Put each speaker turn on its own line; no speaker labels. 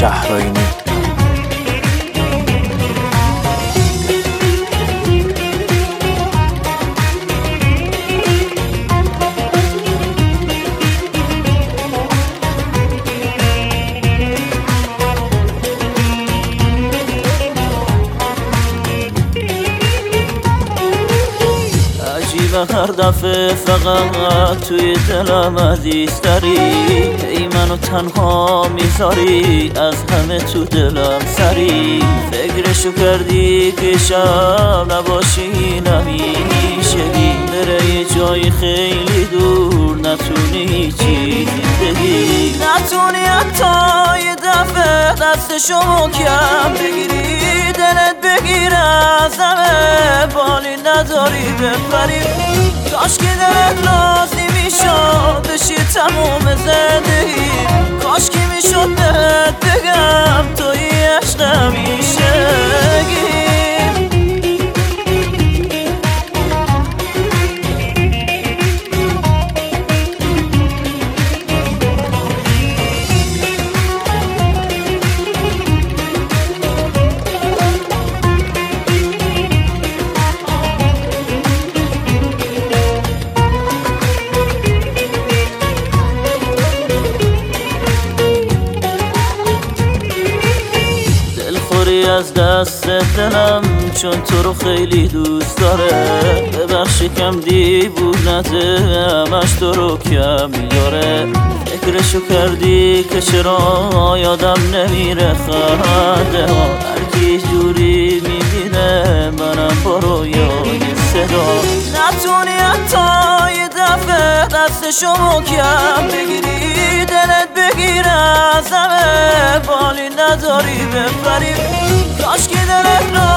شهرآیینی.
هر دفعه فقط توی دلم عزیزتری، ای منو تنها میذاری از همه تو دلم سری. فکرشو کردی که شب نباشی نمیشه، بره یه جای خیلی دور نتونی چیزی بگی، نتونی حتی یه دفعه دستشو محکم بگیری، دلت بگیره از همه بالی نداری بپری. کاش که دلت راضی میشد بشی تموم زندگی، کاش که میشد بهت بگم توی عشق همیشگی. از دست دلم چون تو رو خیلی دوست داره، ببخش کم دیوونته همش تو رو کم میاره. فکرشو کردی که چرا یادم نمیره خنده ها، هرکی جوری میبینه منم با رویای صدا. نتونی حتی یه دفعه دستشو محکم بگیری، دلت بگیره از همه بالی نداری بپری. کاش که دلت